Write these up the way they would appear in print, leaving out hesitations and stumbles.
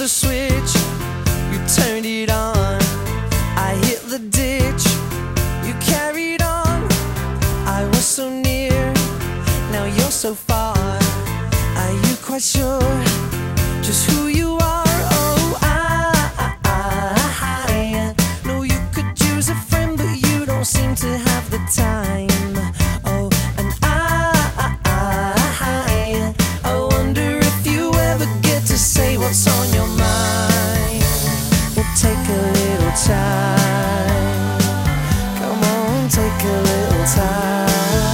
the switch, you turned it on. I hit the ditch, you carried on. I was so near, now you're so far. Are you quite sure just who you are? Oh, I know you could use a friend, but you don't seem to have the time. Oh, and I wonder if you ever get to say what's on your mind. We'll take a little time. Come on, take a little time.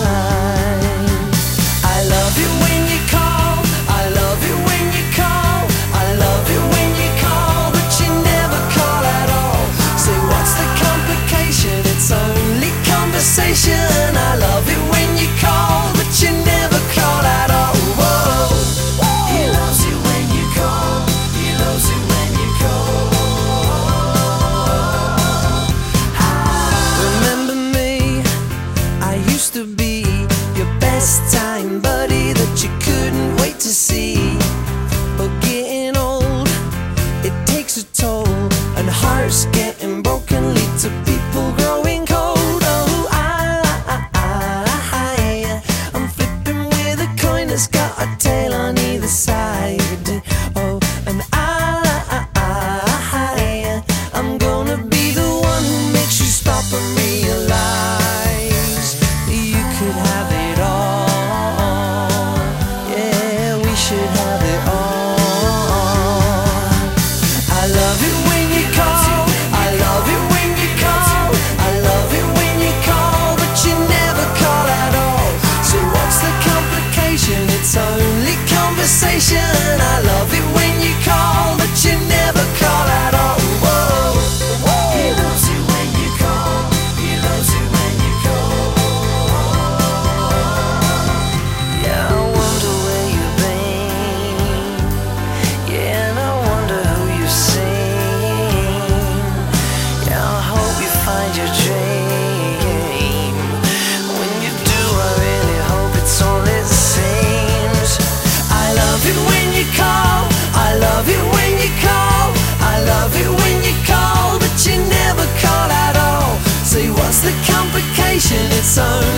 I love it when you call. I love it when you call. I love it when you call, but you never call at all. Say, what's the complication? It's only conversation. I love it when you call, but you never call at all. Whoa. He loves it when you call. He loves it when you call. Remember me? I used to be your best time buddy that you couldn't wait to see. But getting old, it takes a toll, and hearts getting broken lead to people growing cold. Oh, I'm flipping with a coin that's got a tail on either side. Oh, and I'm gonna be the one who makes you stop and realize you could have it all. Yeah, we should have it all. I love it when you call. I love it when you call. I love it when you call, but you never call at all. So what's the complication? It's only conversation. I love it when you call, but you never call at all. Whoa. He loves it when you call. He loves it when you call. Yeah, I wonder where you've been. Yeah, and I wonder who you've seen. Yeah, I hope you find your dream. When you do, I really hope it's all it seems. I love it when you call. I love it when you call. I love it when you call, but you never call at all. Say, what's the complication? It's only